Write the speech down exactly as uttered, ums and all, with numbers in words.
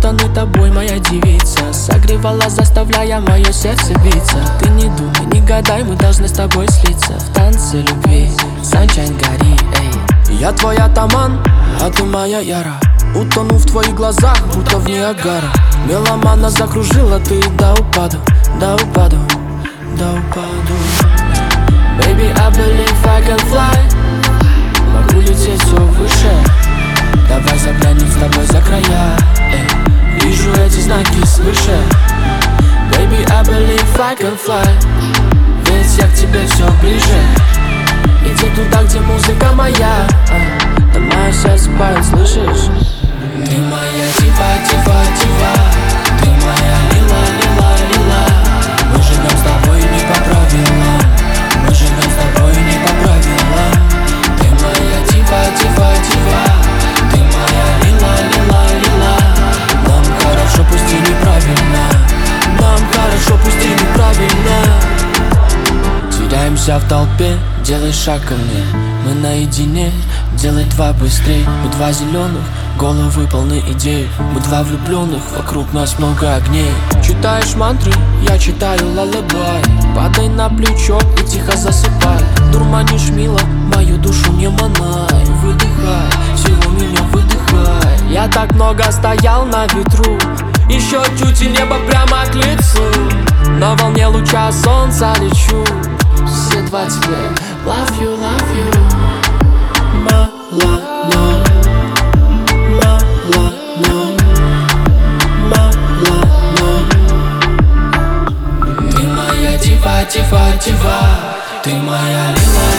стороны тобой, моя девица. Согревала, заставляя мое сердце биться. Ты не думай, не гадай, мы должны с тобой слиться в танце любви, Sunshine гори, эй. Я твой атаман, а ты моя Яра. Утону в твоих глазах, будто в Ниагара. Меломана закружила ты до упаду, до упаду, до упаду. Baby, I believe I can fly. Могу лететь все выше. Давай заглянем с тобой за края, эй. Вижу эти знаки свыше. Baby, I believe I can fly. Ведь я к тебе все ближе. Иди туда, где музыка моя, а, там мое сердце поет, слышишь? Ты моя дива, дива, дива. Ты моя лила, лила, лила. Мы живем с тобой не по правилам. Мы живем с тобой не по правилам. Ты моя дива, дива, дива. Ты моя лила, лила, лила. Нам хорошо, пусть и неправильно. Нам хорошо, пусть и неправильно. Теряемся в толпе, делай шаг ко мне. Мы наедине, делай два быстрей. Мы два зеленых, головы полны идей. Мы два влюбленных, вокруг нас много огней. Читаешь мантры, я читаю лалабай. Падай на плечо и тихо засыпай. Дурманишь мило, мою душу не манай. Выдыхай, всего меня выдыхай. Я так много стоял на ветру. Еще чуть и небо прямо к лицу. На волне луча солнца лечу. Все два тебе love you, love you. Малано, малано, малано. Ты моя дива, дива, дива. Ты моя лила,